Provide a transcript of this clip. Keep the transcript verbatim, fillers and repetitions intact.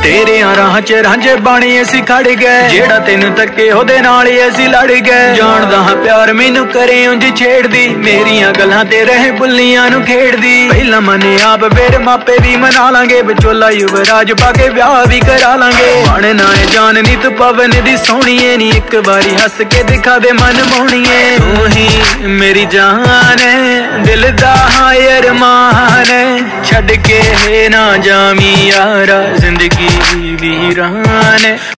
ਤੇਰਿਆਂ ਰਾਹਾਂ ਚ ਰਾਂਝੇ ਬਾਣੀ ਅਸੀਂ ਖੜ ਗਏ, ਜਿਹੜਾ ਤੈਨੂੰ ਤੱਕੇ ਉਹਦੇ ਨਾਲ ਹੀ ਅਸੀਂ ਲੜ ਗਏ। ਜਾਣਦਾ ਹਾਂ ਪਿਆਰ ਮੈਨੂੰ ਕਰੇ ਉਂਝ ਛੇੜਦੀ, ਮੇਰੀਆਂ ਗੱਲਾਂ ਤੇ ਰਹੇ ਬੁੱਲੀਆਂ ਨੂੰ ਖੇਡਦੀ। ਪਹਿਲਾਂ ਮਨੇ ਆਪ ਫੇਰ ਮਾਪੇ ਵੀ ਮਨਾ ਲਾਂਗੇ, ਵਿਚੋਲਾ ਯੁਵਰਾਜ ਪਾ ਕੇ ਵਿਆਹ ਵੀ ਕਰਾ ਲਾਂਗੇ। ਬਣ ਨਾ ਜਾਨ ਨੀ ਤੂੰ ਪਵਨ ਦੀ ਸੋਹਣੀਏ ਨੀ, ਇੱਕ ਵਾਰੀ ਹੱਸ ਕੇ ਦਿਖਾ ਦੇ ਮਨ ਮੋਹਣੀਏ। ਤੂੰ ਹੀ ਮੇਰੀ ਜਾਨ ਹੈ, ਦਿਲ ਦਾ ਹਾਂ ਅਰਮਾਨ ਹੈ, ਛੱਡ ਕੇ ਨਾ ਜਾਵੀਂ ਯਾਰਾ ਜ਼ਿੰਦਗੀ ਵੀਰਾਨ।